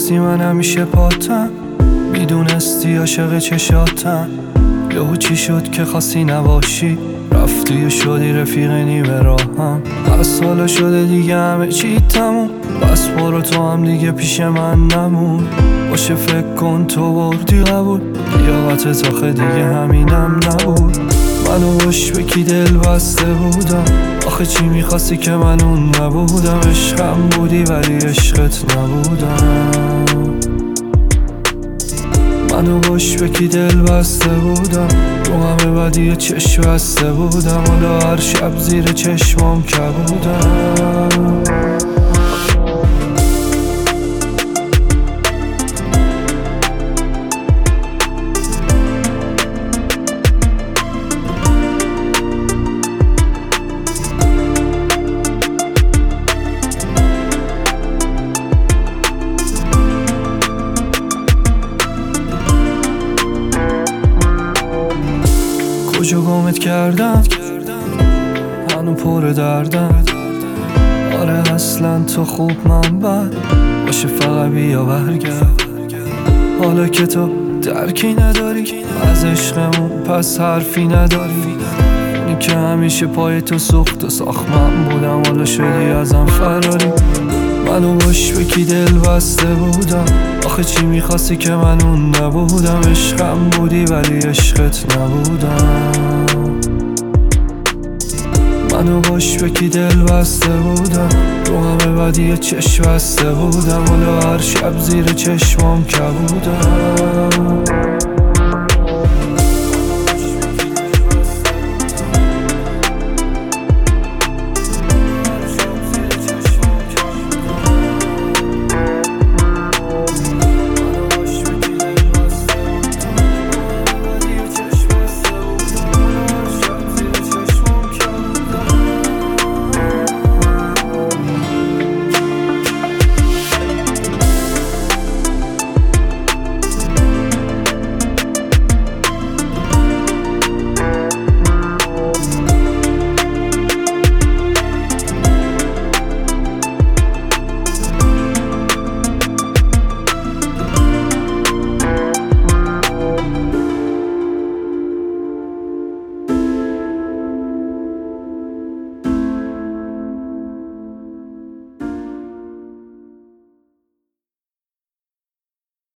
میدونستی من همیشه پاتم، میدونستی عاشق چشاتم. یهو چی شد که خواستی نباشی، رفتی و شدی رفیق نیمه راهم. از حالا شده دیگه همه چی تموم، بس برو تو هم دیگه پیش من نمون. باشه فکر کن تو بردی قبول، لیاقتت آخه دیگه همینم نبود. منو باش به کی دل بسته بودم، آخه چی میخواستی که من اون نبودم. عشقم بودی ولی عشقت نبودم. منو باش به کی دل بسته بودم، رو همه بدی چشم بسته بودم. حالا هر شب زیر چشمام کبودم. کجا گمت کردم، هنو پر دردم. آره اصلا تو خوب من بد، باشه فقط بیا برگرد. حالا که تو درکی نداری از عشقمون، پس حرفی نداری. اونی که همیشه پای تو سوخت و ساخت من بودم، حالا شدی ازم فراری. منو باش به کی دل بسته بودم، آخه چی میخواستی که من اون نبودم. عشقم بودی ولی عشقت نبودم. منو باش به کی دل بسته بودم، رو همه بدی چشم بسته بودم. حالا هر شب زیر چشمام کبودم.